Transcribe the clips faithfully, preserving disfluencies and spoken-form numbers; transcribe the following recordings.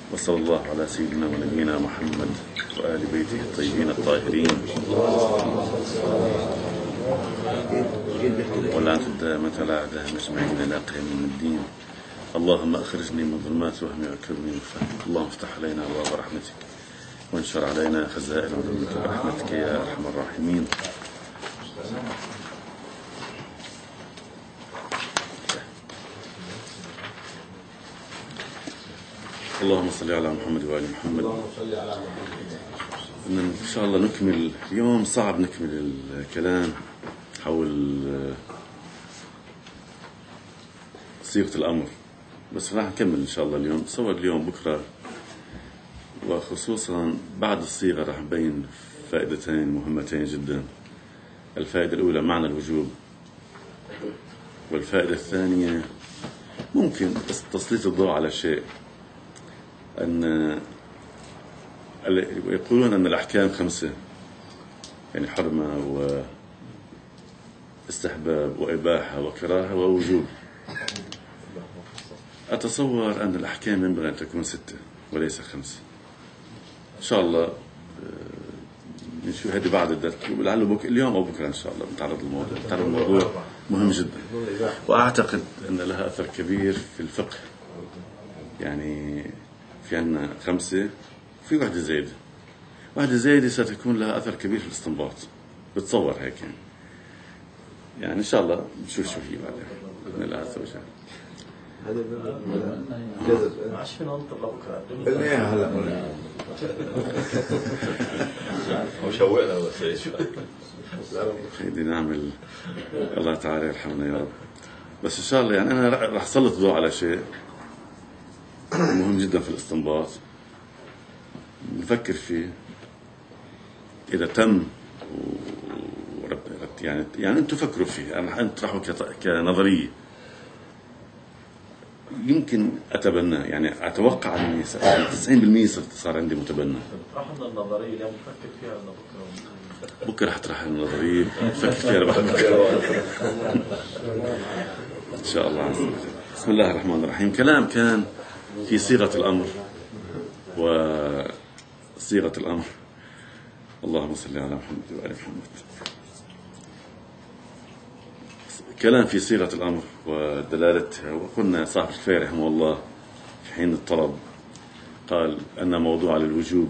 وصلى الله على سيدنا ونبينا محمد وآل بيته الطيبين الطاهرين واللعنة الدائمة على أعدائهم أجمعين إلى قيام الدين. اللهم أخرجني من ظلمات وهمي وأكرمني من فهم. اللهم افتح علينا أبواب رحمتك وانشر علينا خزائن عظمتك برحمتك يا أرحم الراحمين. اللهم صل على محمد وآل محمد. إن شاء الله نكمل اليوم. صعب نكمل الكلام حول صيغة الأمر، بس راح نكمل إن شاء الله اليوم. تصور اليوم بكرة، وخصوصا بعد الصيغة راح نبين فائدتين مهمتين جدا. الفائدة الأولى معنى الوجوب، والفائدة الثانية ممكن تسليط الضوء على شيء، أن يقولون أن الأحكام خمسة، يعني حرمة واستحباب وإباحة وكراهة ووجوب. أتصور أن الأحكام ينبغي أن تكون ستة وليس خمسة. إن شاء الله نشوف هذه بعد الدرس، لعله بكرة اليوم أو بكرة إن شاء الله نتعرض للموضوع. نتعرض للموضوع مهم جدا، وأعتقد أن لها أثر كبير في الفقه. يعني في عنا خمسة، في واحدة زايدة، واحدة زايدة ستكون لها أثر كبير في الاستنباط. بتصور هيك يعني. يعني إن شاء الله نشوف شو هي بعدين بإذن الله عز وجل. هذا جذب عاش فينا ننطق بكره بالله هلا هو شوقنا بس ايش بدي نعمل. الله تعالى يرحمنا يا رب. بس ان شاء الله يعني انا راح اسلط الضوء على شيء مهم جدا في الاستنباط، نفكر فيه اذا تم يعني يعني انتم فكروا فيه. انا انطرحه كنظريه يمكن أتبناه، يعني أتوقع أني تسعين بالمئة صار عندي متبنى. طرحنا النظرية اللي مفكر فيها بكرة بكرة حطرح النظرية نفكر فيها بكرة إن شاء الله عز وجل. بسم الله الرحمن الرحيم. كلام كان في صيغة الأمر وصيغة الأمر. اللهم صل على محمد وآل محمد. كلام في صيغة الأمر ودلالتها. وقلنا صاحب الكفاية رحمه الله في حين الطلب قال أن موضوع للوجوب،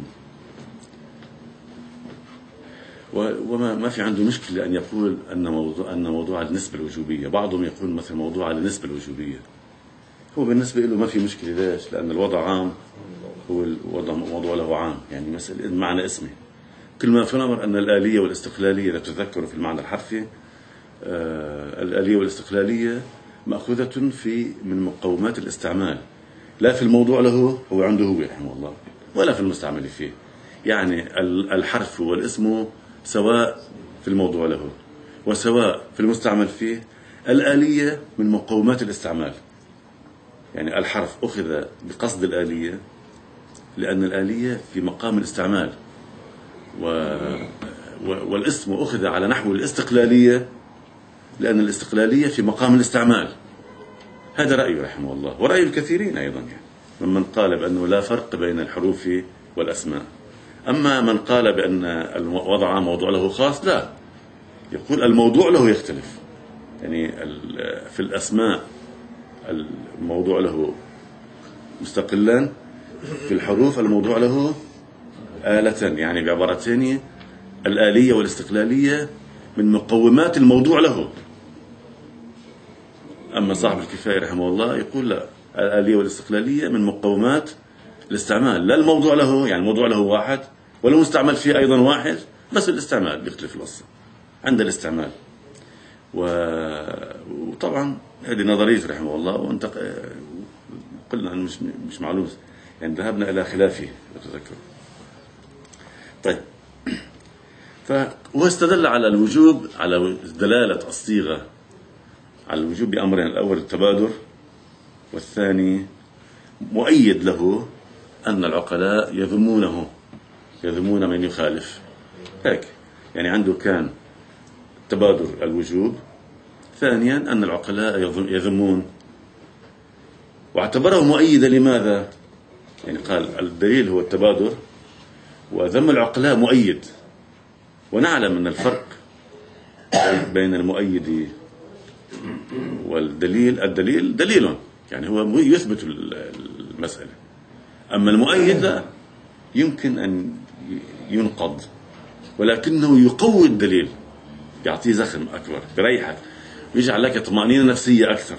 وما ما في عنده مشكلة أن يقول أن موضوع أن موضوع النسبة الوجوبية. بعضهم يقول مثل موضوع النسبة الوجوبية. هو بالنسبة له ما في مشكلة. ليش؟ لأن الوضع عام، هو الوضع موضوع له عام، يعني مسألة معنى اسمه. كل ما في الأمر أن الآلية والاستقلالية إذا تذكروا في المعنى الحرفي، آه الآلية والاستقلالية مأخوذة في من مقومات الاستعمال، لا في الموضوع له هو عنده هو رحمه الله، ولا في المستعمل فيه. يعني الحرف والاسم سواء في الموضوع له وسواء في المستعمل فيه. الآلية من مقومات الاستعمال، يعني الحرف أخذ بقصد الآلية لأن الآلية في مقام الاستعمال، و والاسم أخذ على نحو الاستقلالية لأن الاستقلالية في مقام الاستعمال. هذا رأيه رحمه الله، ورأي الكثيرين أيضا، يعني ممن قال بأنه لا فرق بين الحروف والأسماء. أما من قال بأن الوضع موضوع له خاص، لا، يقول الموضوع له يختلف. يعني في الأسماء الموضوع له مستقلا، في الحروف الموضوع له آلة، يعني بعبارتين الآلية والاستقلالية من مقومات الموضوع له. أما صاحب الكفاية رحمه الله يقول لا، الآلية والاستقلالية من مقومات الاستعمال، لا الموضوع له، يعني الموضوع له واحد والمستعمل فيه أيضا واحد، بس الاستعمال بيختلف الوصف عند الاستعمال. وطبعا هذه نظرية رحمه الله، وانت قلنا أنه مش مش معلوم، يعني ذهبنا إلى خلافه أتذكر. طيب، فهو استدل على الوجوب، على دلالة الصيغة على الوجوب بأمرين: الأول التبادر، والثاني مؤيد له أن العقلاء يذمونه، يذمون من يخالف. هيك يعني عنده كان تبادر الوجوب، ثانيا أن العقلاء يذمون، واعتبره مؤيدا. لماذا؟ يعني قال الدليل هو التبادر، وذم العقلاء مؤيد. ونعلم أن الفرق بين المؤيد والدليل، الدليل دليل يعني هو يثبت المسألة، أما المؤيد يمكن أن ينقض ولكنه يقوي الدليل، يعطيه زخم أكبر، يريحك، يجعل لك طمأنينة نفسية أكثر.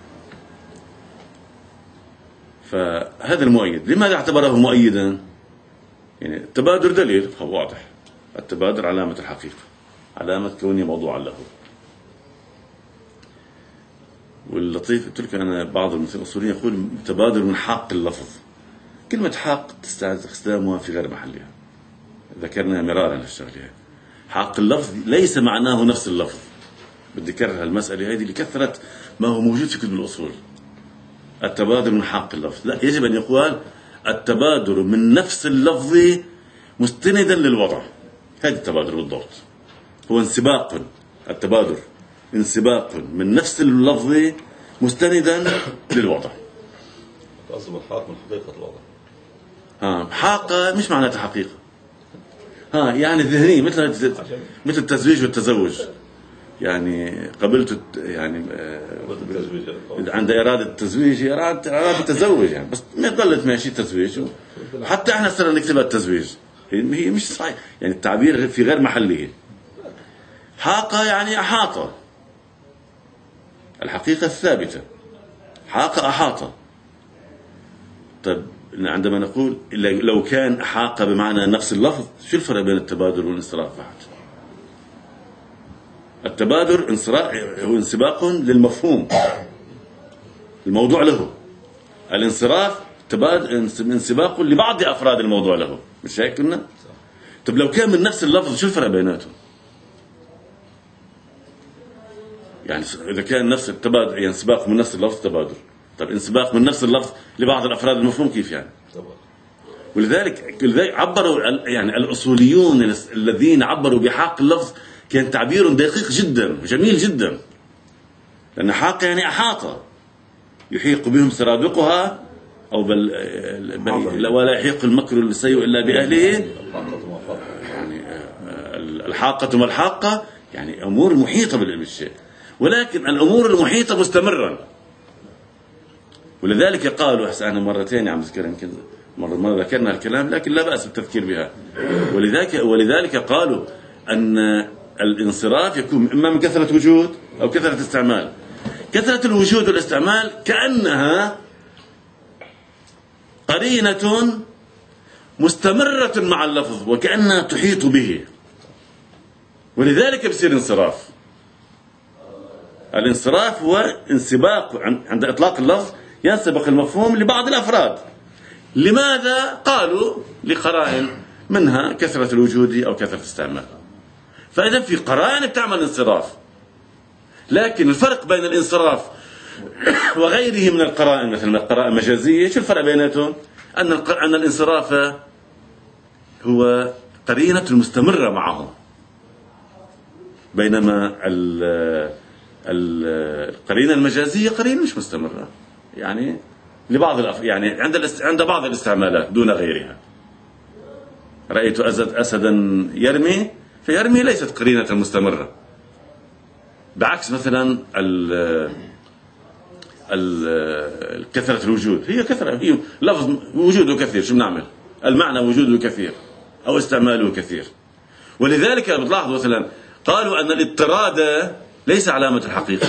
فهذا المؤيد لماذا اعتبره مؤيدا؟ يعني التبادر دليل واضح، التبادر علامة الحقيقة، علامة كونه موضوعا له. واللطيف قلت لك أنا بعض الأصوليين يقول تبادر من حق اللفظ. كلمة حق استخدامها في غير محلها، ذكرنا مرارا الشغلة. حق اللفظ ليس معناه نفس اللفظ، بدي أكرر المسألة هذه لكثرة ما هو موجود في كتب الأصول. التبادر من حق اللفظ، لا، يجب أن يقال التبادر من نفس اللفظ مستندا للوضع. هذا التبادر بالضبط، هو انسباق، التبادر انسباق من نفس اللفظ مستندا للوضع. أصل الحاق من حقيقة الوضع. ها حاقة مش معناتها حقيقة، ها يعني ذهنية، مثل مثل التزويج والتزوج. يعني قبلت يعني عند إرادة التزويج إرادة إرادة التزوج يعني، بس ما ضلت ماشي تزويج. حتى إحنا صرنا نكتبها التزويج، هي مش صحيح يعني، التعبير في غير محله. حاقة يعني أحاطة، الحقيقة الثابتة. حاقة أحاطة. طيب عندما نقول لو كان أحاقة بمعنى نفس اللفظ، شو الفرق بين التبادر والانصراف؟ واحد، التبادر انصراف هو انسباق للمفهوم، الموضوع له. الانصراف تبادر انسباق لبعض أفراد الموضوع له، مش هيك كنا؟ طب لو كان من نفس اللفظ شو الفرق بيناتهم؟ يعني إذا كان نفس التبادر يعني انسباق من نفس اللفظ تبادر، طب انسباق من نفس اللفظ لبعض الأفراد المفهوم كيف يعني؟ ولذلك عبروا يعني الأصوليون الذين عبروا بحق اللفظ كان تعبير دقيق جدا جميل جدا، لأن حاق يعني أحاطة، يحيق بهم سرادقها أو بل, بل ولا يحيق المكر السيء إلا بأهله. يعني الحاقة ما الحاقة يعني أمور محيطة بالشيء، ولكن الأمور المحيطة مستمرا. ولذلك قالوا أحسن مرتين عم ذكر يمكن مرة مرة ذكرنا الكلام، لكن لا بأس بالتذكير بها. ولذلك ولذلك قالوا أن الانصراف يكون إما من كثرة وجود أو كثرة استعمال. كثرة الوجود والاستعمال كأنها قرينة مستمرة مع اللفظ وكأنها تحيط به، ولذلك بصير انصراف. الانصراف هو انسباق عند إطلاق اللفظ، ينسبق المفهوم لبعض الأفراد. لماذا؟ قالوا لقرائن، منها كثرة الوجود أو كثرة الاستعمال. فإذا في قرائن بتعمل انصراف، لكن الفرق بين الانصراف وغيره من القرائن مثل القرائن المجازية، شو الفرق بيناتهم؟ أن أن الانصراف هو قرينة المستمرة معه، بينما القرينة المجازية قرينة مش مستمرة، يعني لبعض الأف... يعني عند عند بعض الاستعمالات دون غيرها. رأيت أسد أسدا يرمي، فيرمي ليست قرينة مستمرة، بعكس مثلا ال ال كثرة الوجود، هي كثرة، هي لفظ وجوده كثير، شو بنعمل؟ المعنى وجوده كثير أو استعماله كثير. ولذلك بتلاحظوا مثلا قالوا أن الاضطراد ليس علامة الحقيقة.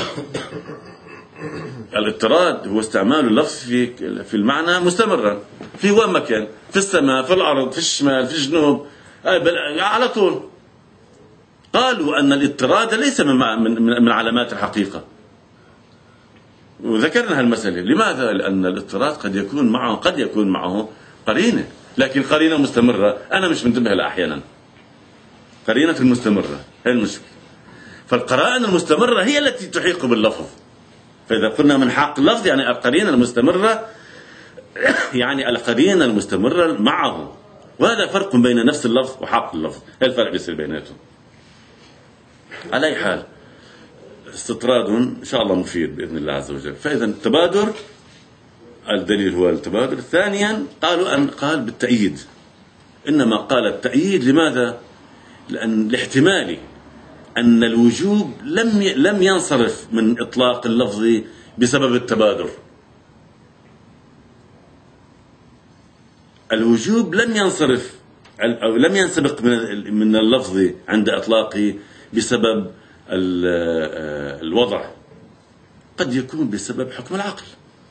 الاضطراد هو استعمال اللفظ في في المعنى مستمرا في وين مكان، في السماء، في الأرض، في الشمال، في الجنوب، على طول. قالوا أن الاضطراد ليس من من من علامات الحقيقة، وذكرنا هالمسألة. لماذا؟ لأن الاضطراد قد يكون معه قد يكون معه قرينة، لكن قرينة مستمرة أنا مش منتبه لها أحيانا. قرينة المستمرة هي المشكلة. فالقرائن المستمرة هي التي تحيق باللفظ. فإذا قلنا من حق اللفظ يعني القرينة المستمرة، يعني القرينة المستمرة معه، وهذا فرق بين نفس اللفظ وحق اللفظ. هذا الفرق بيصير بيناتهم. على أي حال استطراد إن شاء الله مفيد بإذن الله عز وجل. فإذا التبادر الدليل هو التبادل. ثانيا قالوا أن قال بالتأييد، إنما قال التأييد لماذا؟ لأن الاحتمالي أن الوجوب لم لم ينصرف من إطلاق اللفظ بسبب التبادر. الوجوب لم ينصرف أو لم ينسبق من من اللفظ عند إطلاقه بسبب الوضع، قد يكون بسبب حكم العقل،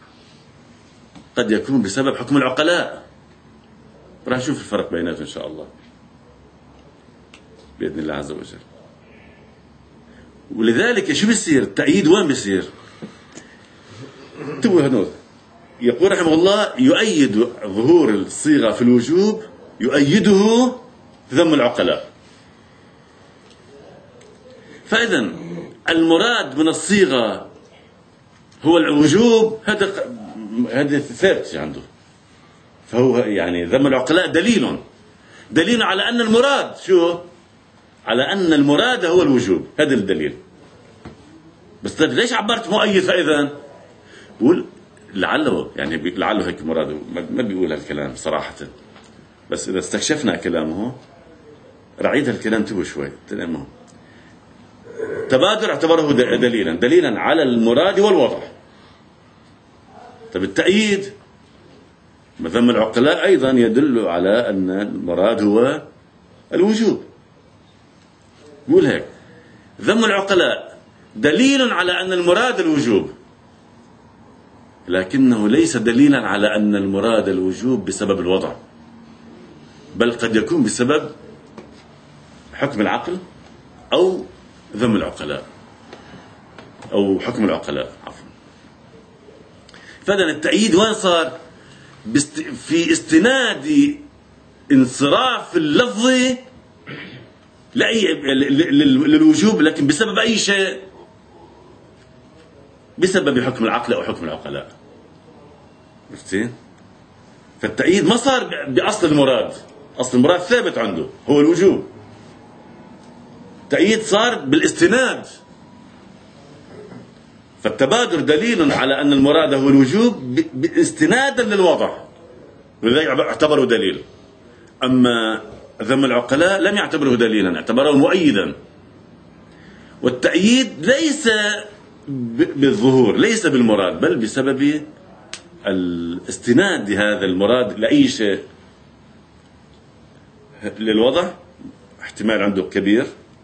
قد يكون بسبب حكم العقلاء. راح نشوف الفرق بيناتهم إن شاء الله بإذن الله عز وجل. ولذلك شو بيصير التأييد؟ وين بيصير؟ انتبهوا هنود. يقول رحمه الله يؤيد ظهور الصيغة في الوجوب، يؤيده ذم العقلاء. فإذا المراد من الصيغة هو الوجوب، هذا هذا ثابت عنده. فهو يعني ذم العقلاء دليل دليل على أن المراد شو؟ على أن المراد هو الوجوب، هذا الدليل. بس ليش عبرت مؤيد؟ فإذا بقول لعله يعني لعله هيك مراده، ما بيقول هالكلام صراحة، بس إذا استكشفنا كلامه رعيد هالكلام تبو شوي. تمام. تبادر اعتبره دليلا دليلا على المراد والوضع. طب التأييد ذم العقلاء أيضا يدل على أن المراد هو الوجوب. يقول هيك ذم العقلاء دليل على أن المراد الوجوب، لكنه ليس دليلا على أن المراد الوجوب بسبب الوضع، بل قد يكون بسبب حكم العقل أو ذم العقلاء أو حكم العقلاء عفوا. فإذا التأييد وين صار؟ في استناد انصراف اللفظ لأي للوجوب، لكن بسبب أي شيء، بسبب حكم العقل أو حكم العقلاء. عرفتين؟ فالتأييد ما صار بأصل المراد، أصل المراد ثابت عنده هو الوجوب. التأييد صار بالاستناد. فالتبادر دليل على أن المراد هو الوجوب باستنادا للوضع، ولذلك اعتبره دليل. أما ذم العقلاء لم يعتبره دليلا، اعتبره مؤيدا. والتأييد ليس بالظهور، ليس بالمراد، بل بسبب الاستناد هذا المراد لأي شيء للوضع. احتمال عنده كبير،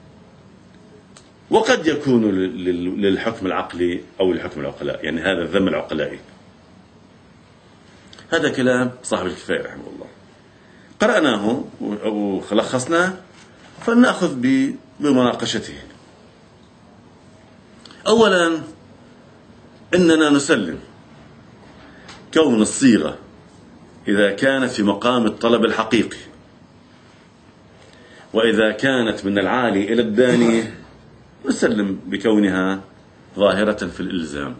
وقد يكون للحكم العقلي أو للحكم العقلاء، يعني هذا الذم العقلائي. هذا كلام صاحب الكفاية رحمه الله، قرأناه ولخصناه، فلنأخذ بمناقشته. أولا إننا نسلم كون الصيغة إذا كانت في مقام الطلب الحقيقي، وإذا كانت من العالي إلى الداني نسلم بكونها ظاهرة في الإلزام.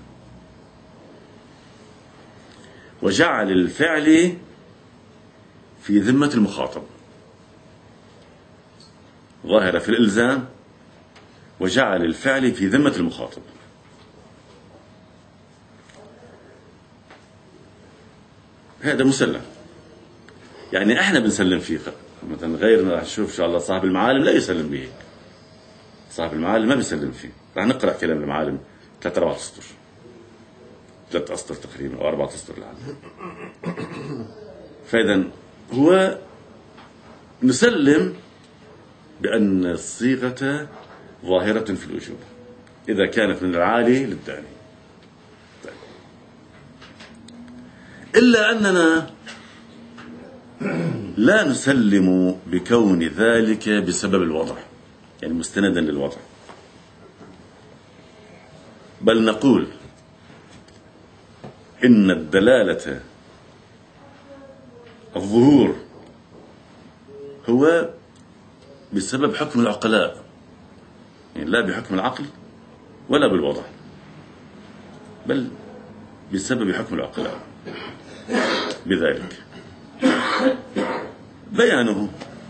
وجعل الفعل في ذمة المخاطب، ظاهرة في الإلزام، وجعل الفعل في ذمة المخاطب. هذا مسلم، يعني احنا بنسلم فيه. مثلا غيرنا راح نشوف ان شاء الله صاحب المعالم لا يسلم به، صاحب المعالم ما بيسلم فيه. راح نقرأ كلام المعالم ثلاث أربعة أسطر، ثلاث أسطر تقريبا أو أربعة أسطر العالم. فإذا هو نسلم بأن الصيغة ظاهرة في الوجوب إذا كانت من العالي للداني. طيب. إلا أننا لا نسلم بكون ذلك بسبب الوضع، يعني مستندا للوضع، بل نقول إن الدلالة الظهور هو بسبب حكم العقلاء، يعني لا بحكم العقل ولا بالوضع، بل بسبب حكم العقلاء. بذلك بيانه.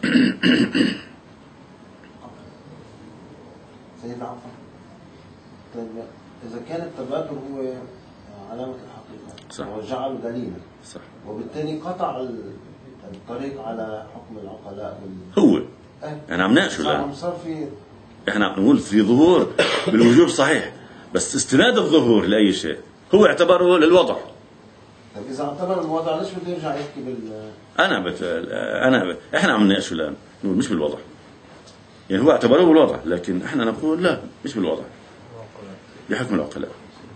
سيد عفوا، طيب إذا كان التبادر هو علامة الحقيقة، صح. وجعله دليلا. صح. وبالتالي قطع الطريق على حكم العقلاء بال... هو أه؟ احنا عم ناقشه الان صار في احنا عم نقول في ظهور بالوجوب صحيح، بس استناد الظهور لاي شيء هو اعتبره للوضع. طيب اذا اعتبر الوضع ليش بده يرجع يحكي بال انا بت... انا ب... احنا عم نناقشه الان نقول مش بالوضع، يعني هو اعتبره بالوضع، لكن احنا نقول لا مش بالوضع بحكم العقلاء.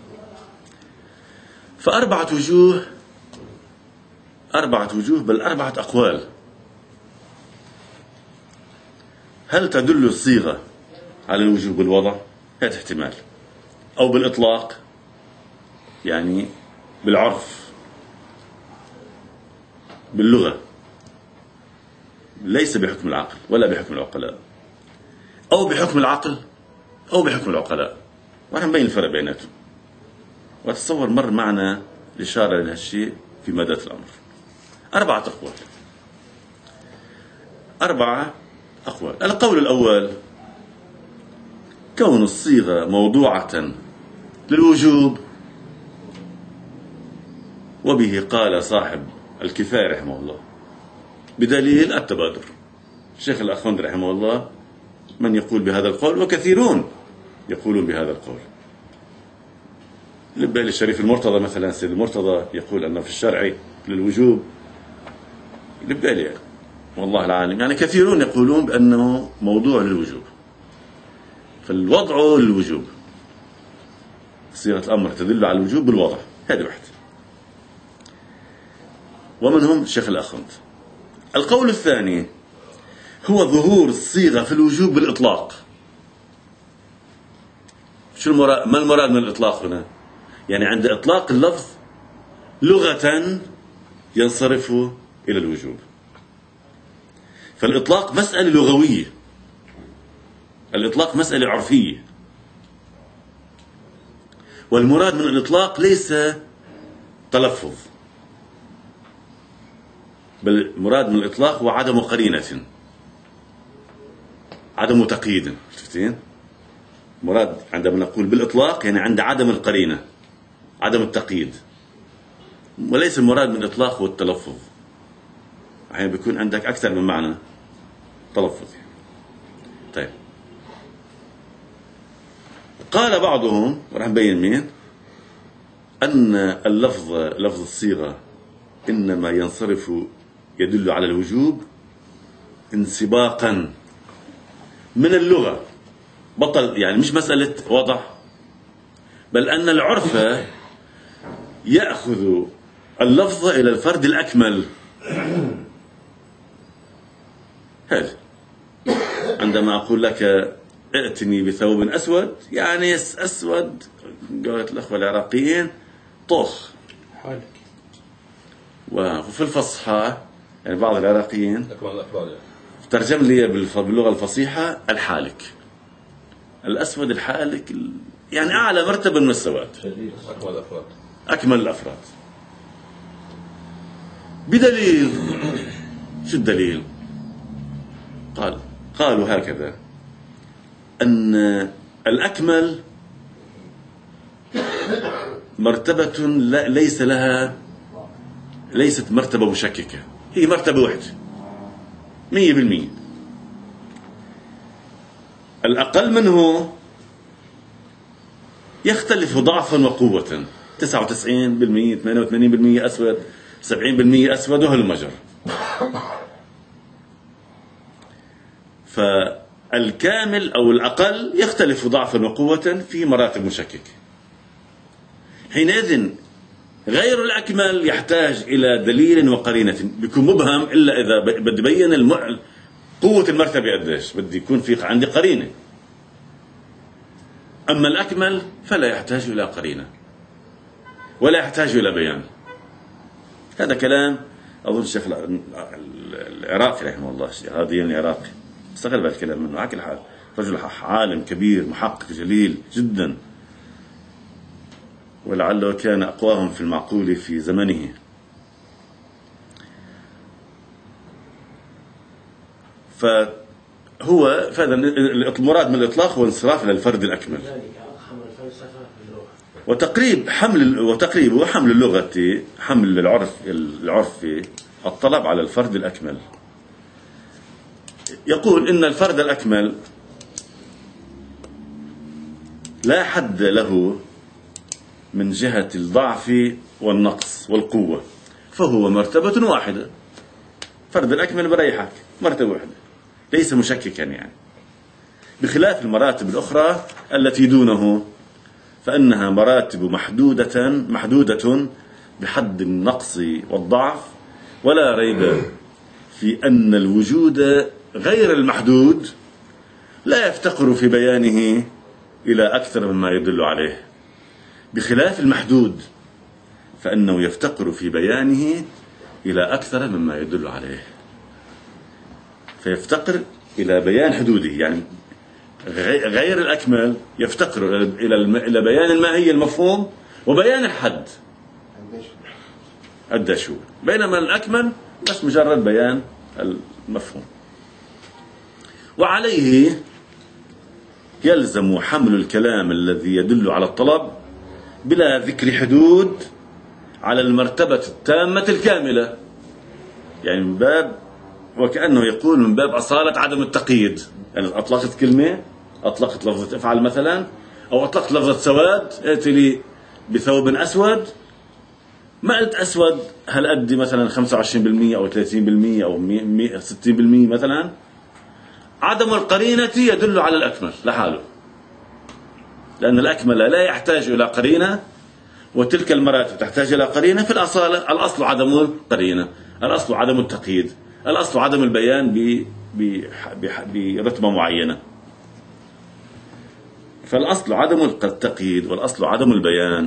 فأربعة وجوه أربعة وجوه بل أربعة أقوال. هل تدل الصيغة على الوجوب بالوضع؟ هذا احتمال، أو بالإطلاق يعني بالعرف باللغة ليس بحكم العقل ولا بحكم العقلاء، أو بحكم العقل أو بحكم العقلاء، ونحن نبين الفرق بيناتهم. وتصور مر معنا الإشارة لهالشيء في مادة الأمر. أربعة أقوال أربعة أقوال القول الأول كون الصيغة موضوعة للوجوب، وبه قال صاحب الكفاية رحمه الله بدليل التبادر. الشيخ الأخوندي رحمه الله من يقول بهذا القول، وكثيرون يقولون بهذا القول. لبالي الشريف المرتضى مثلا، سيد المرتضى يقول أنه في الشرع للوجوب. لبالي يعني والله العالم يعني كثيرون يقولون بأنه موضوع للوجوب، فالوضع للوجوب، صيغة الأمر تدل على الوجوب بالوضع، هذا واحد. ومنهم الشيخ الأخوندي. القول الثاني هو ظهور الصيغة في الوجوب بالإطلاق. شو المراد؟ ما المراد من الإطلاق هنا؟ يعني عند إطلاق اللفظ لغة ينصرف إلى الوجوب. فالإطلاق مسألة لغوية، الإطلاق مسألة عرفية، والمراد من الإطلاق ليس تلفظ، بل المراد من الإطلاق هو عدم قرينة، عدم تقييد. شفتين؟ مراد عندما نقول بالإطلاق يعني عند عدم القرينة، عدم التقييد، وليس المراد من الإطلاق هو التلفظ. أحيانا بيكون عندك أكثر من معنى تلفظ. طيب، قال بعضهم ورح نبين مين أن اللفظ لفظ الصيغة إنما ينصرف يدل على الوجوب انسباقا من اللغة، بطل يعني مش مسألة وضع، بل أن العرف يأخذ اللفظ إلى الفرد الأكمل. هذا عندما أقول لك ائتني بثوب أسود، يعني أسود قالت الأخوة العراقيين طخ. وفي الفصحى يعني بعض العراقيين ترجم لي باللغة الفصيحة الحالك، الأسود الحالك، يعني أعلى مرتبة من السواد، أكمل الأفراد أكمل الأفراد بدليل. شو الدليل؟ قال قالوا هكذا أن الأكمل مرتبة ليس لها ليست مرتبة مشككة، هي مرتبة واحدة مية بالمية. الأقل منه يختلف ضعفا وقوة، تسعة وتسعين بالمية ثمانية وثمانين بالمية أسود، سبعين بالمية أسود، وهالمجر. فالكامل أو الأقل يختلف ضعفا وقوة في مراتب مشككة. حينئذ غير الأكمل يحتاج إلى دليل وقرينة، بيكون مبهم إلا إذا بدي بين الم... قوة المرتبة قديش، بدي يكون في عندي قرينة. أما الأكمل فلا يحتاج إلى قرينة ولا يحتاج إلى بيان. هذا كلام أظن الشيخ العراقي رحمه الله، هذا العراقي استغل بالكلام منه. على كل حال رجل عالم كبير محقق جليل جدا، ولعله كان أقواهم في المعقول في زمنه. فهو فهذا المراد من الإطلاق هو انصراف للفرد الأكمل. وتقريب حمل وتقريب وحمل اللغة حمل العرف العرفي الطلب على الفرد الأكمل. يقول إن الفرد الأكمل لا حد له من جهة الضعف والنقص والقوة، فهو مرتبة واحدة. فرد الأكمل بريحك مرتبة واحدة ليس مشككا يعني، بخلاف المراتب الأخرى التي دونه فإنها مراتب محدودة محدودة بحد النقص والضعف. ولا ريب في أن الوجود غير المحدود لا يفتقر في بيانه إلى أكثر مما يدل عليه، بخلاف المحدود فإنه يفتقر في بيانه إلى أكثر مما يدل عليه. فيفتقر إلى بيان حدوده، يعني غير الأكمل يفتقر إلى إلى بيان الماهية المفهوم وبيان الحد الدشو، بينما الأكمل بس مجرد بيان المفهوم. وعليه يلزم حمل الكلام الذي يدل على الطلب بلا ذكر حدود على المرتبة التامة الكاملة، يعني من باب وكأنه يقول من باب أصالة عدم التقييد. يعني أطلقت كلمة، أطلقت لفظة افعل مثلا، أو أطلقت لفظة سواد، ائتي لي بثوب أسود، ما قلت أسود هل أدي مثلا خمسة وعشرين بالمئة أو ثلاثين بالمئة أو ستين بالمئة مثلا. عدم القرينة يدل على الأكمل لحاله، لأن الأكمل لا يحتاج إلى قرينة، وتلك المراتب تحتاج إلى قرينة. في الأصالة الأصل عدم القرينة، الأصل عدم التقييد، الأصل عدم البيان برتبة معينة. فالأصل عدم التقييد والأصل عدم البيان،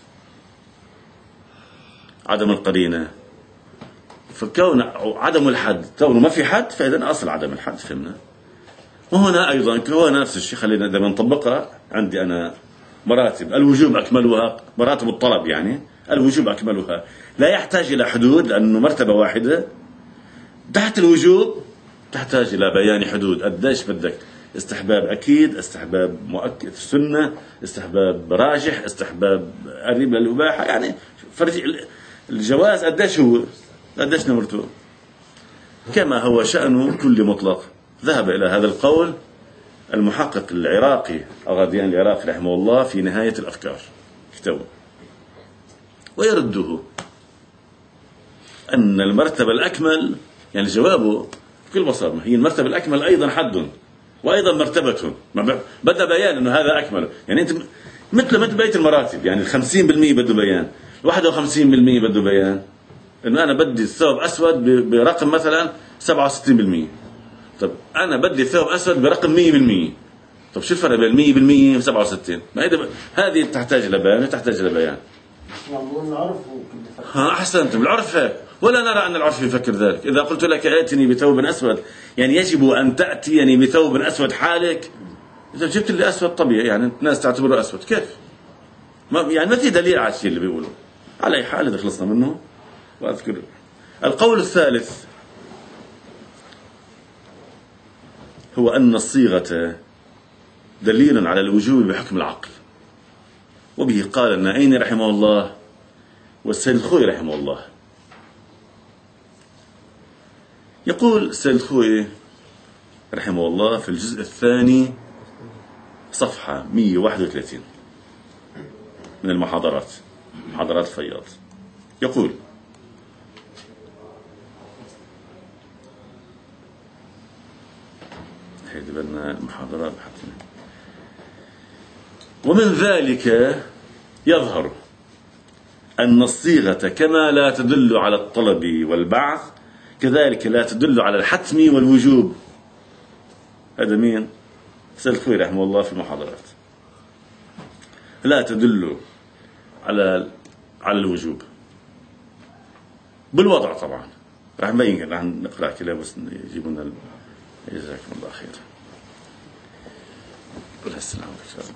عدم القرينة. فكون عدم الحد كونه ما في حد، فإذا أصل عدم الحد فهمنا. وهنا أيضا هو نفس الشيء، خلينا لما نطبقها. عندي أنا مراتب الوجوب أكملها، مراتب الطلب يعني الوجوب أكملها لا يحتاج إلى حدود لأنه مرتبة واحدة. تحت الوجوب تحتاج إلى بيان حدود، قديش بدك استحباب أكيد، استحباب مؤكد في السنة، استحباب راجح، استحباب قريب للإباحة، يعني فرج الجواز قديش هو، قديش نمرته. كما هو شأن كل مطلق. ذهب إلى هذا القول المحقق العراقي الغاديان العراقي رحمه الله في نهاية الأفكار كتابه، ويرده أن المرتبة الأكمل، يعني جوابه بكل بساطة هي المرتبة الأكمل أيضا حد وأيضا مرتبة، بدأ بيان أنه هذا أكمل. يعني أنت مثل مثل بقية المراتب، يعني الخمسين بالمئة بده بيان، الواحد وخمسين بالمئة بده بيان، إنه أنا بدي الثوب أسود برقم مثلا سبعة وستين بالمئة. طب أنا بدي الثوب أسود برقم مئة بالمئة. طب شو الفرق بين مئة بالمئة و سبعة وستين؟ ما هذه هذه تحتاج إلى بيان، تحتاج إلى بيان. ها أحسنت، بالعرف هيك، ولا نرى أن العرف يفكر ذلك. إذا قلت لك آتني بثوب أسود، يعني يجب أن تأتيني بثوب أسود حالك. إذا جبت لي أسود طبيعي، يعني الناس تعتبره أسود، كيف؟ ما يعني ما في دليل على الشيء اللي بيقوله. على أي حال إذا خلصنا منه وأذكر القول الثالث هو أن الصيغة دليل على الوجوب بحكم العقل. وبه قال النعيني رحمه الله والسيد الخوي رحمه الله. يقول السيد الخوي رحمه الله في الجزء الثاني صفحة مئة وواحد وثلاثين من المحاضرات، محاضرات الفياض، يقول: هيدي بدنا المحاضرات حتى. ومن ذلك يظهر أن الصيغة كما لا تدل على الطلب والبعث كذلك لا تدل على الحتم والوجوب. هذا مين؟ سيد الخوي رحمه الله في المحاضرات. لا تدل على على الوجوب بالوضع طبعا. راح نبين، راح نقرأ كلام بس يجيبوا لنا. جزاكم الله خير. السلام عليكم.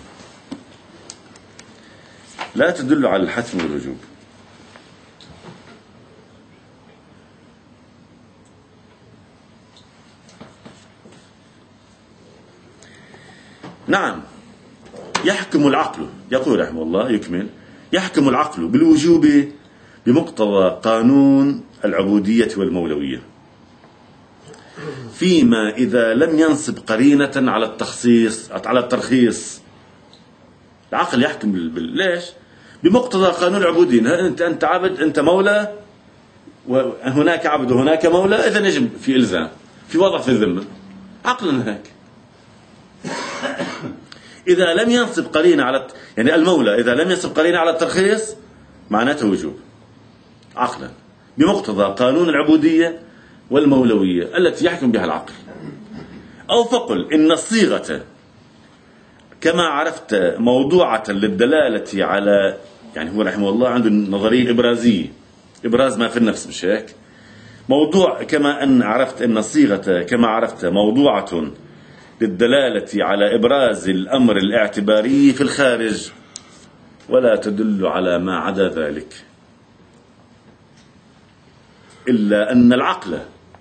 لا تدل على الحتم والوجوب. نعم، يحكم العقل، يقول رحمه الله يكمل، يحكم العقل بالوجوب بمقتضى قانون العبودية والمولوية، فيما إذا لم ينصب قرينة على التخصيص على الترخيص. العقل يحكم بال... ليش؟ بمقتضى قانون العبودية. أنت أنت عبد، أنت مولى، وهناك عبد وهناك مولى، إذا يجب في إلزام، في وضع في الذمة، عقلا هيك. إذا لم ينصب قرينة على يعني المولى إذا لم ينصب قرينة على الترخيص معناته وجوب عقلا بمقتضى قانون العبودية والمولوية التي يحكم بها العقل. أو فقل إن الصيغة كما عرفت موضوعة للدلالة على، يعني هو رحمه الله عنده نظرية إبرازية، إبراز ما في النفس، مش هيك؟ موضوع كما أن عرفت أن الصيغة كما عرفت موضوعة للدلالة على إبراز الأمر الاعتباري في الخارج، ولا تدل على ما عدا ذلك، إلا أن العقل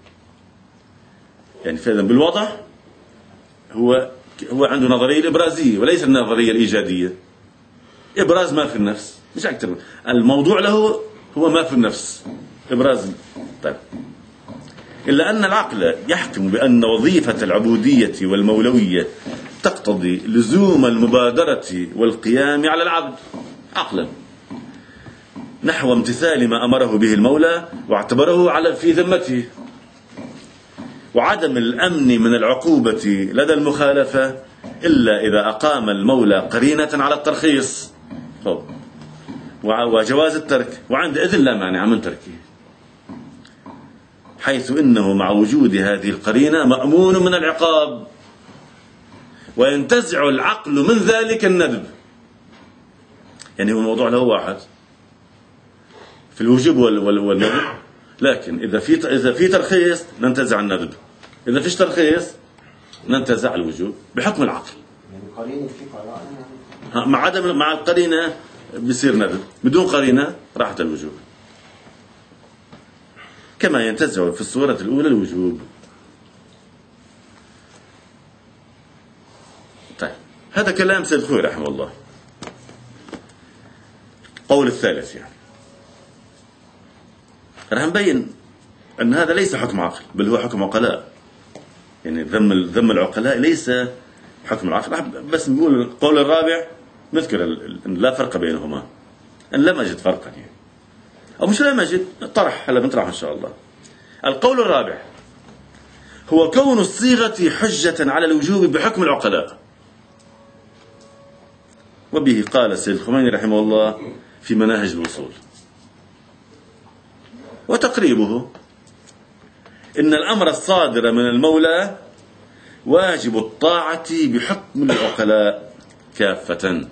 يعني فإذا بالوضع هو هو عنده نظرية الإبرازية وليس النظرية الإيجادية. إبراز ما في النفس مش أكثر، الموضوع له هو ما في النفس إبراز. طيب، إلا أن العقل يحكم بأن وظيفة العبودية والمولوية تقتضي لزوم المبادرة والقيام على العبد عقلا نحو امتثال ما أمره به المولى واعتبره على في ذمته، وعدم الأمن من العقوبة لدى المخالفة إلا إذا أقام المولى قرينة على الترخيص وجواز الترك، وعندئذ لا مانع من تركه، حيث إنه مع وجود هذه القرينة مأمون من العقاب، وينتزع العقل من ذلك الندب. يعني هو الموضوع له واحد في الوجوب والندب، لكن إذا في إذا في ترخيص ننتزع الندب، إذا فيش ترخيص ننتزع الوجوب بحكم العقل. يعني قرينة في قرائن، مع عدم مع القرينة بيصير ندب، بدون قرينة راحت الوجوب، كما ينتزع في الصورة الأولى الوجوب. طيب، هذا كلام سيد خوي رحمه الله. قول الثالث يعني رح نبين أن هذا ليس حكم عقل بل هو حكم عقلاء، يعني ذم ذم العقلاء ليس حكم العقل. بس نقول القول الرابع نذكر أن لا فرق بينهما، أن لم أجد فرقا يعني، أو مش لم أجد طرح، هلا بنطرح إن شاء الله. القول الرابع هو كون الصيغة حجة على الوجوب بحكم العقلاء، وبه قال السيد الخميني رحمه الله في مناهج الوصول. وتقريبه إن الأمر الصادر من المولى واجب الطاعة بحكم العقلاء كافة،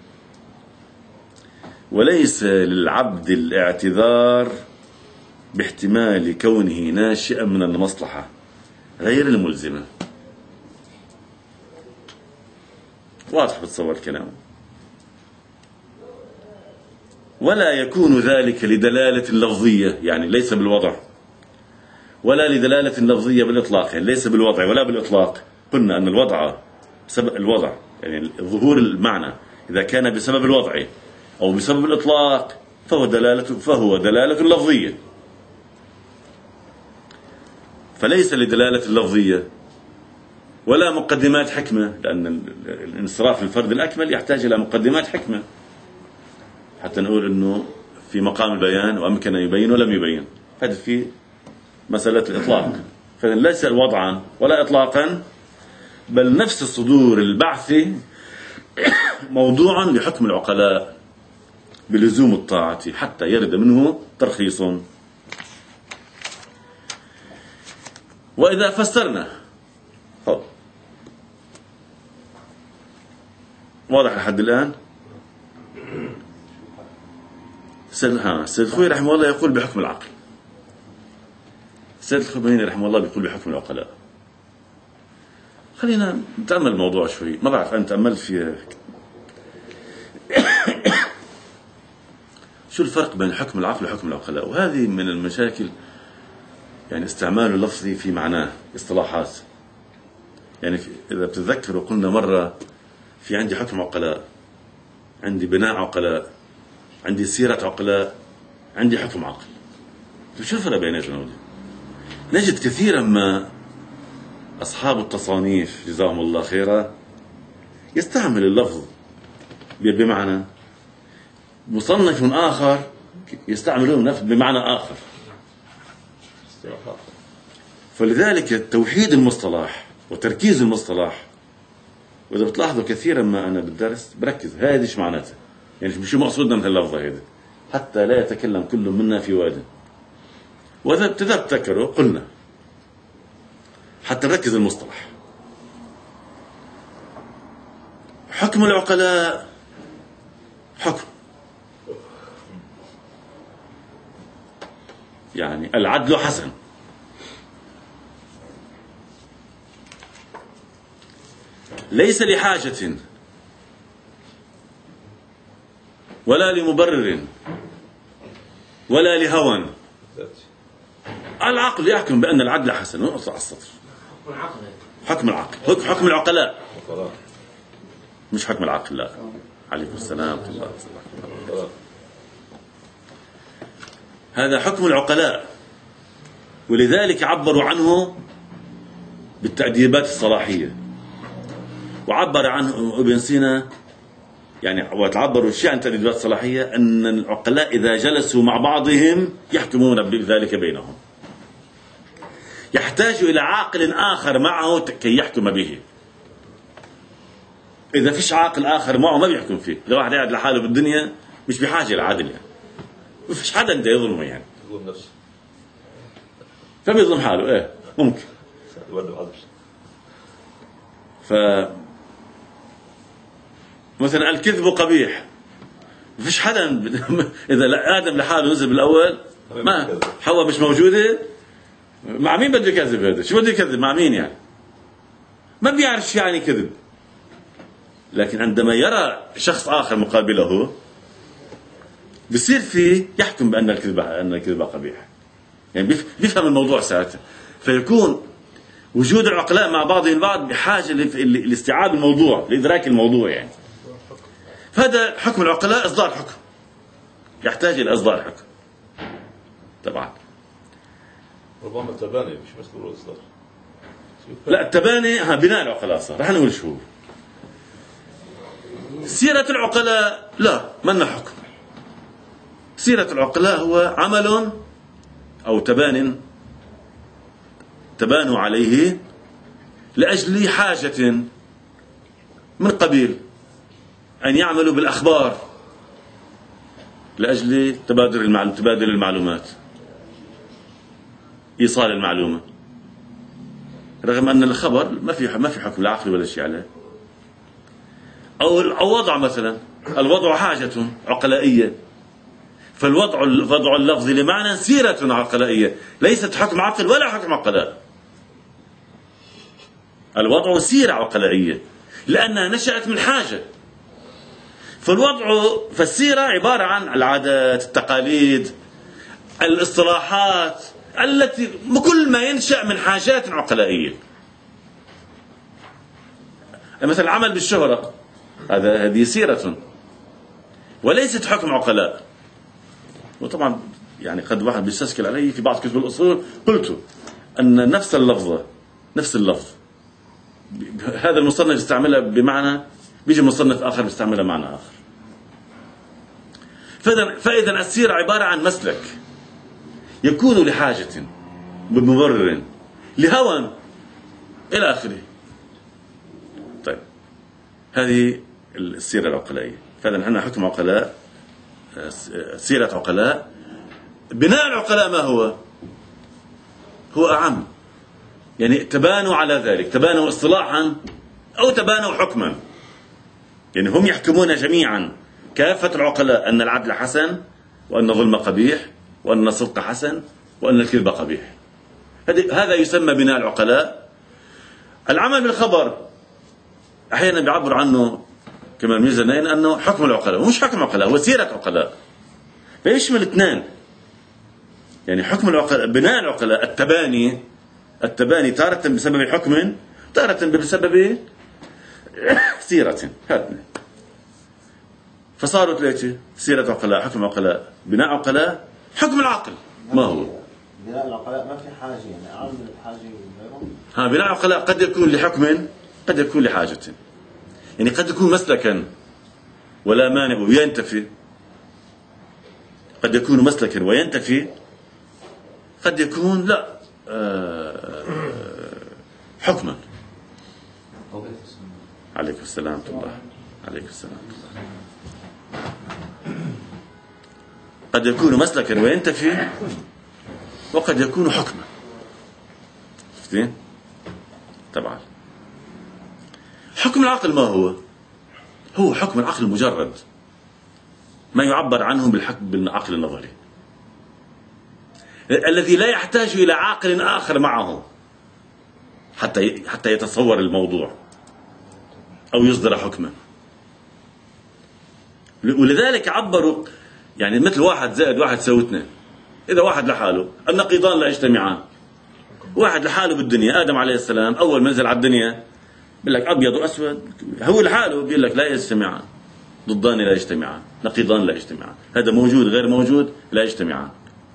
وليس للعبد الاعتذار باحتمال كونه ناشئا من المصلحة غير الملزمة. واضح بتصور الكلام؟ ولا يكون ذلك لدلالة لفظية، يعني ليس بالوضع، ولا لدلالة لفظية بالإطلاق، يعني ليس بالوضع ولا بالإطلاق. قلنا أن الوضع بسبب الوضع، يعني ظهور المعنى إذا كان بسبب الوضع أو بسبب الإطلاق فهو دلالة فهو دلالة لفظية، فليس لدلالة اللفظية ولا مقدمات حكمة، لأن الانصراف للفرد الأكمل يحتاج إلى مقدمات حكمة حتى نقول إنه في مقام البيان وأمكن يبين ولم يبين. هذا في مسألة الإطلاق، فليس وضعا ولا إطلاقا، بل نفس الصدور البعثي موضوع لحكم العقلاء بلزوم الطاعة حتى يرد منه ترخيص. وإذا فسرنا واضح لحد الآن. السيد خوي رحمه الله يقول بحكم العقل، السيد الخميني رحمه الله بيقول بحكم العقلاء. خلينا نتأمل الموضوع شوي، ما بعرف أن تأملت فيه شو الفرق بين حكم العقل وحكم العقلاء. وهذه من المشاكل، يعني استعمال اللفظ في معناه اصطلاحات. يعني إذا بتتذكروا قلنا مرة في عندي حكم عقلاء، عندي بناء عقلاء، عندي سيرة عقلاء، عندي حكم عقل. شو الفرق بيناتهم؟ نجد كثيرا ما أصحاب التصانيف جزاهم الله خيرا يستعمل اللفظ بمعنى، مصنف آخر يستعملون نفس بمعنى آخر. فلذلك توحيد المصطلح وتركيز المصطلح، وإذا بتلاحظوا كثيرا ما أنا بالدرس بركز هذه إيش معناتها، يعني شو مقصودنا من هاللفظة هذه، حتى لا يتكلم كل منا في واد. وإذا تذكروا قلنا حتى نركز المصطلح. حكم العقلاء حكم، يعني العدل حسن، ليس لحاجة ولا لمبرر ولا لهوى. العقل يحكم بأن العدل حسن، ونقص على السطر. حكم العقل، حكم العقلاء، مش حكم العقل. لا، عليكم السلام ورحمة الله وبركاته. هذا حكم العقلاء، ولذلك عبروا عنه بالتأديبات الصلاحية، وعبر عنه ابن سينا، يعني وتعبروا الشيء عن التأديبات الصلاحية أن العقلاء إذا جلسوا مع بعضهم يحكمون بذلك بينهم، يحتاج إلى عاقل آخر معه كي يحكم به. إذا فيش عاقل آخر معه ما بيحكم فيه. لو واحد قاعد لحاله بالدنيا مش بحاجة للعدل، يعني ما فيش حدا انت يظلمه، يعني يظلم نفسه، فبيظلم حاله. ايه ممكن. ف مثلا الكذب قبيح، ما فيش حدا اذا آدم لحاله نزل بالاول، ما حواء مش موجودة، مع مين بده يكذب؟ هذا شو بده يكذب مع مين؟ يعني ما بيعرف شو يعني كذب. لكن عندما يرى شخص آخر مقابله بصير فيه يحكم بأن الكذب أن الكذب قبيح، يعني بيفهم الموضوع ساعتها. فيكون وجود العقلاء مع بعضهم البعض بحاجة لاستيعاب الموضوع، لإدراك الموضوع. يعني فهذا حكم العقلاء، إصدار حكم، يحتاج إلى إصدار حكم طبعا. ربما التباني مش مسؤول الإصدار. لا، التباني ها بناء العقلاء صار. رح نقول شو سيرة العقلاء. لا، منا حكم. سيرة العقلاء هو عمل أو تبان تبانوا عليه لأجل حاجة من قبيل أن يعملوا بالأخبار لأجل تبادل المعلومات، تبادل المعلومات، إيصال المعلومة، رغم أن الخبر ما في ما في حكم العقل ولا شيء عليه. أو الوضع مثلا، الوضع حاجة عقلائية، فالوضع الوضع اللفظي لمعنى سيرة عقلائية، ليست حكم عقل ولا حكم عقلاء. الوضع سيرة عقلائية لأنها نشأت من حاجة. فالوضع فالسيرة عبارة عن العادات، التقاليد، الاصطلاحات التي كل ما ينشأ من حاجات عقلائية. مثل العمل بالشهرة، هذا هذه سيرة وليست حكم عقلاء. وطبعا يعني قد واحد بيستشكل علي في بعض كتب الأصول، قلت أن نفس اللفظة نفس اللفظ هذا المصنف يستعملها بمعنى، بيجي مصنف آخر بيستعملها معنى آخر. فإذا فإذا السيرة عبارة عن مسلك يكون لحاجة بمبرر لهوى إلى آخره. طيب هذه السيرة العقلائية. فإذا نحن حكم عقلاء، سيرة عقلاء. بناء العقلاء ما هو؟ هو أعم، يعني تبانوا على ذلك، تبانوا اصطلاحا أو تبانوا حكما. يعني هم يحكمون جميعا كافة العقلاء أن العدل حسن، وأن الظلم قبيح، وأن الصدق حسن، وأن الكذب قبيح. هذا يسمى بناء العقلاء. العمل بالخبر أحيانا بيعبر عنه كما الميزانين أنه حكم العقلاء، ومش حكم عقلاء، هو سيرة عقلاء، فيشمل اثنين. يعني حكم العقلاء، بناء العقلاء، التباني التباني تارة بسبب حكم، تارة بسبب سيرة، هاتنا فصاروا ثلاثة: سيرة عقلاء، حكم عقلاء، بناء عقلاء، حكم العقل. ما هو بناء العقلاء؟ ما في حاجة، يعني أعلم من الحاجة وغيره. ها بناء عقلاء قد يكون لحكم، قد يكون لحاجة، يعني قد يكون مسلكا ولا مانع وينتفي، قد يكون مسلكا وينتفي، قد يكون لا آه حكما. عليكم السلام ورحمة الله. عليكم السلام ورحمة الله. قد يكون مسلكا وينتفي، وقد يكون حكما. شفتين؟ طبعا حكم العقل ما هو؟ هو حكم العقل المجرد، ما يعبر عنه بالحكم بالعقل النظري، الذي لا يحتاج إلى عاقل آخر معه حتى حتى يتصور الموضوع أو يصدر حكما. ولذلك عبروا يعني مثل واحد زائد واحد يساوي اثنين. إذا واحد لحاله النقيضان لا يجتمعان، واحد لحاله بالدنيا، آدم عليه السلام أول ما نزل على الدنيا بيقول لك أبيض وأسود، هو لحاله بيقول لك لا يجتمعان، ضدان لا يجتمعان، نقيضان لا يجتمعان، هذا موجود غير موجود لا يجتمعان.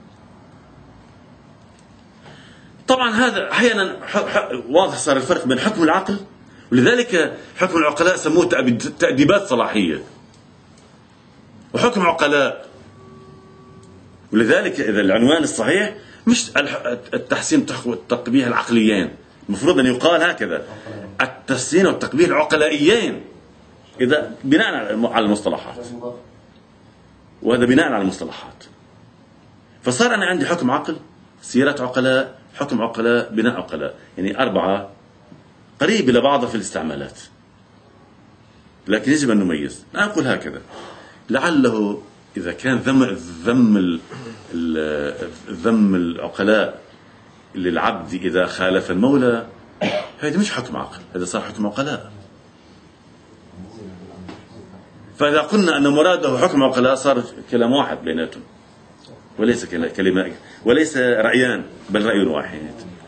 طبعا هذا أحيانا واضح صار الفرق بين حكم العقل، ولذلك حكم العقلاء سموه تأديبات صلاحية، وحكم عقلاء. ولذلك إذا العنوان الصحيح مش التحسين والتقبيح العقليين، المفروض أن يقال هكذا: التحسين والتقبيح العقلائيين، إذا بناء على المصطلحات، وهذا بناء على المصطلحات. فصار أنا عندي حكم عقل، سيرة عقلاء، حكم عقلاء، بناء عقلاء، يعني أربعة قريبة لبعضها في الاستعمالات، لكن يجب أن نميز. أنا أقول هكذا: لعله إذا كان ذم ذم ذم العقلاء للعبد إذا خالف المولى، هذا مش حكم عقل، هذا صار حكم عقلاء. فإذا قلنا أن مراده حكم عقلاء صار كلام واحد بيناتهم، وليس كلمة وليس رأيان، بل رأي واحد.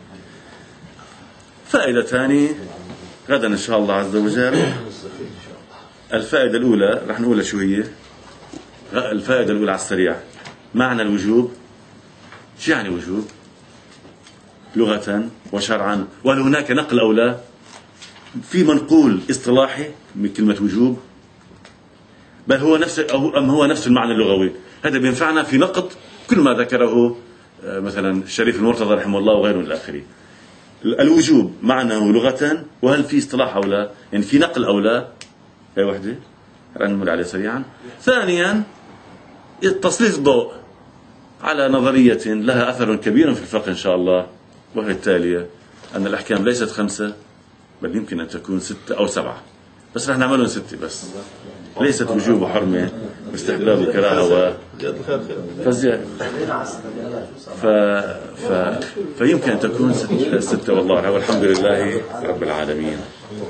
فائدة ثانية غدا إن شاء الله عز وجل. الفائدة الأولى رح نقولها شو هي. الفائدة الأولى على السريع: معنى الوجوب. شو يعني وجوب لغة وشرعا؟ وهل هناك نقل أو لا؟ في منقول اصطلاحي من كلمة وجوب، بل هو نفس أو أم هو نفس المعنى اللغوي. هذا بينفعنا في نقد كل ما ذكره مثلا الشريف المرتضى رحمه الله وغيره من الآخر. الوجوب معناه لغة، وهل في اصطلاح أو لا، يعني في نقل أو لا. هي وحدة رنمر عليه سريعا. ثانيا تسليط الضوء على نظرية لها أثر كبير في الفقه إن شاء الله، وهي التالية: أن الأحكام ليست خمسة، بل يمكن أن تكون ستة أو سبعة، بس رح نعملهم ستة بس. ليست وجوب وحرمة واستحباب وكراهة فزيادة، ف... ف... فيمكن أن تكون ستة, ستة والله، والحمد لله رب العالمين.